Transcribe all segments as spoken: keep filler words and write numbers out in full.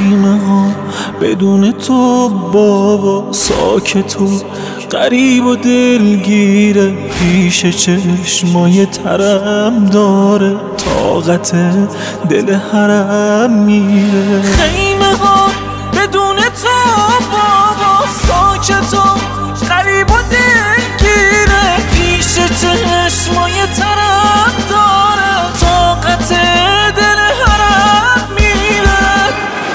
خیمه ها بدون تو بابا ساکت و غریب و دلگیره، پیش چشمای ترم داره طاقت دل حرم میره. خیمه ها بدون تو بابا ساکت و غریب و دلگیره، پیش چشمای ترم داره طاقت دل حرم میره.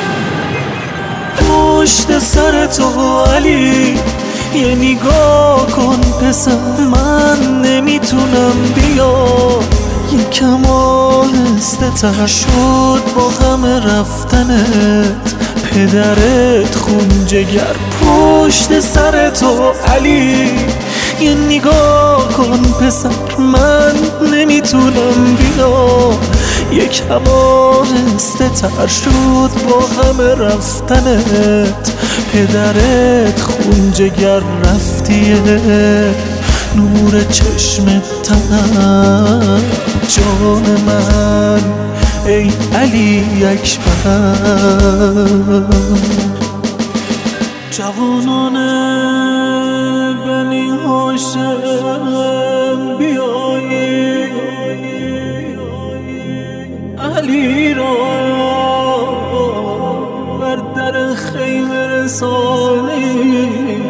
پشت سر تو علی یه نگاه کن پسر، من نمیتونم بیا یکم آهسته تر شد با غم رفتنت پدرت خون جگر. پشت سر تو علی یه نگاه کن پسر، من نمیتونم بیا یکم آهسته تر شد با غم رفتنت پدرت خون جگر. رفتیه نور چشم تنم جان من ای علی اکبر. جوانان بنی هاشم بیایی علی را بر در خیمه رسانی.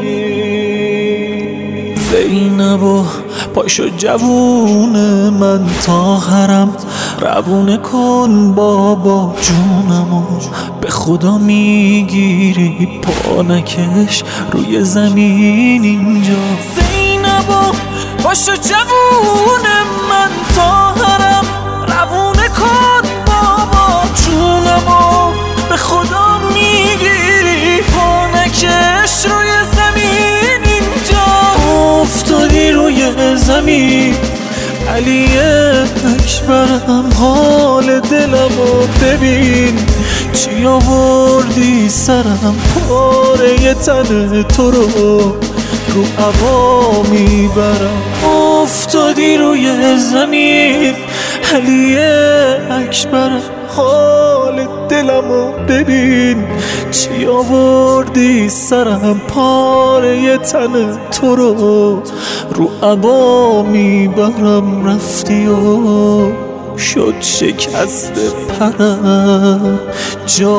زینبا پاشو جوون من تا حرم روونه کن بابا جونمو به خدا میگیری پا نکش روی زمین اینجا. زینبا پاشو جوون من تا حرم روونه کن بابا جونمو به خدا میگیری پا نکش روی زمین اینجا. افتادی روی زمین علی اکبرم، حال دلمو ببین چی آوردی سرم، پاره تن تو رو رو هوا میبرم. افتادی روی زمین علی اکبرم، حال دلمو ببین چی آوردی سرم، پاره تن تو رو رو عبا میبرم. رفتی و شد شکست پرم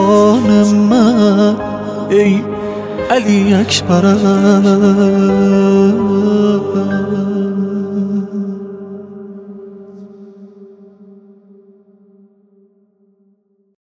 جان من ای علی اکبرم.